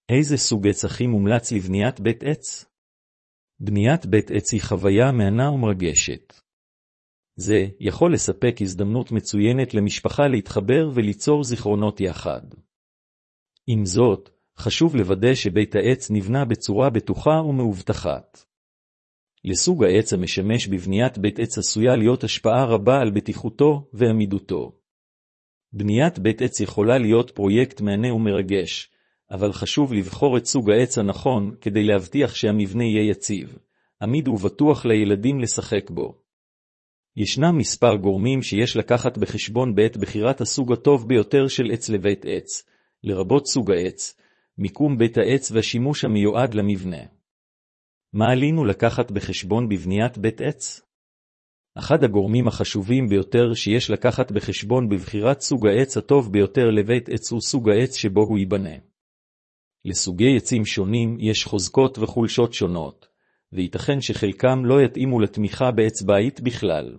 איזה סוג עץ הכי מומלץ לבניית בית עץ? בניית בית עץ היא חוויה מהנה ומרגשת. זה יכול לספק הזדמנות מצוינת למשפחה להתחבר וליצור זיכרונות יחד. עם זאת, חשוב לוודא שבית העץ נבנה בצורה בטוחה ומאובטחת. לסוג העץ המשמש בבניית בית עץ עשויה להיות השפעה רבה על בטיחותו ועמידותו. בניית בית עץ יכולה להיות פרויקט מהנה ומרגש, אבל חשוב לבחור את סוג העץ הנכון כדי להבטיח שהמבנה יהיה יציב, עמיד ובטוח לילדים לשחק בו. ישנם מספר גורמים שיש לקחת בחשבון בעת בחירת הסוג הטוב ביותר של עץ לבית עץ, לרבות סוג העץ, מיקום בית העץ והשימוש המיועד למבנה. מה עלינו לקחת בחשבון בבניית בית עץ? אחד הגורמים החשובים ביותר שיש לקחת בחשבון בבחירת סוג העץ הטוב ביותר לבית עץ הוא סוג העץ שבו הוא ייבנה. לסוגי עצים שונים יש חוזקות וחולשות שונות, וייתכן שחלקם לא יתאימו לתמיכה בעץ בית בכלל.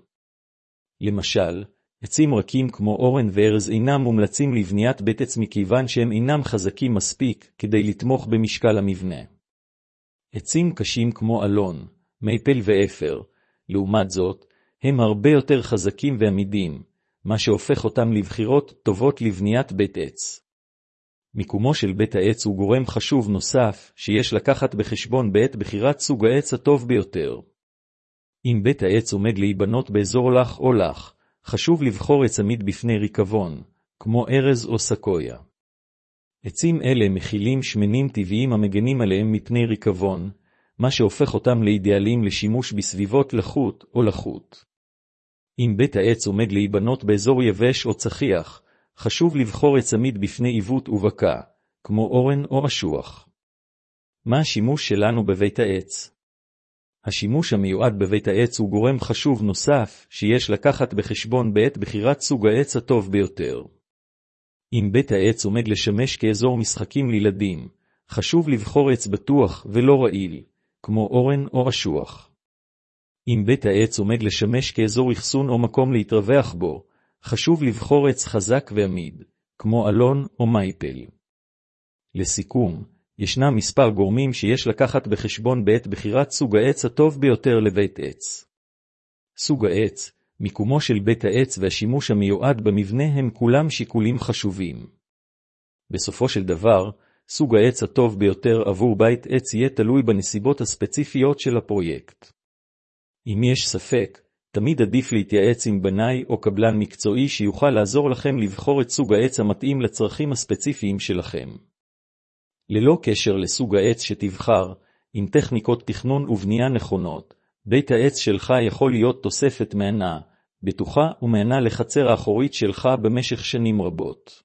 למשל, עצים רכים כמו אורן וארז אינם מומלצים לבניית בית עץ מכיוון שהם אינם חזקים מספיק כדי לתמוך במשקל המבנה. עצים קשים כמו אלון, מייפל ואפר, לעומת זאת, הם הרבה יותר חזקים ועמידים, מה שהופך אותם לבחירות טובות לבניית בית עץ. מיקומו של בית העץ הוא גורם חשוב נוסף שיש לקחת בחשבון בעת בחירת סוג העץ הטוב ביותר. אם בית העץ עומד להיבנות באזור לח או לח, חשוב לבחור עץ עמיד בפני ריקבון, כמו ארז או סקויה. עצים אלה מכילים שמנים טבעיים המגנים עליהם מפני ריקבון, מה שהופך אותם לאידיאליים לשימוש בסביבות לחות או לחות. אם בית העץ עומד להיבנות באזור יבש או צחיח, חשוב לבחור עץ עמיד בפני עיוות ובקע, כמו אורן או אשוח. מה השימוש שלנו בבית העץ? השימוש המיועד בבית העץ הוא גורם חשוב נוסף שיש לקחת בחשבון בעת בחירת סוג העץ הטוב ביותר. אם בית העץ עומד לשמש כאזור משחקים לילדים, חשוב לבחור עץ בטוח ולא רעיל, כמו אורן או אשוח. אם בית העץ עומד לשמש כאזור אחסון או מקום להתרווח בו, חשוב לבחור עץ חזק ועמיד, כמו אלון או מייפל. לסיכום, ישנם מספר גורמים שיש לקחת בחשבון בעת בחירת סוג העץ הטוב ביותר לבית עץ. סוג העץ, מיקומו של בית העץ והשימוש המיועד במבנה הם כולם שיקולים חשובים. בסופו של דבר, סוג העץ הטוב ביותר עבור בית עץ יהיה תלוי בנסיבות הספציפיות של הפרויקט. אם יש ספק, תמיד עדיף להתייעץ עם בנאי או קבלן מקצועי שיוכל לעזור לכם לבחור את סוג העץ המתאים לצרכים הספציפיים שלכם. ללא קשר לסוג העץ שתבחר, עם טכניקות תכנון ובנייה נכונות, בית העץ שלך יכול להיות תוספת מהנה, בטוחה ומהנה לחצר האחורית שלך במשך שנים רבות.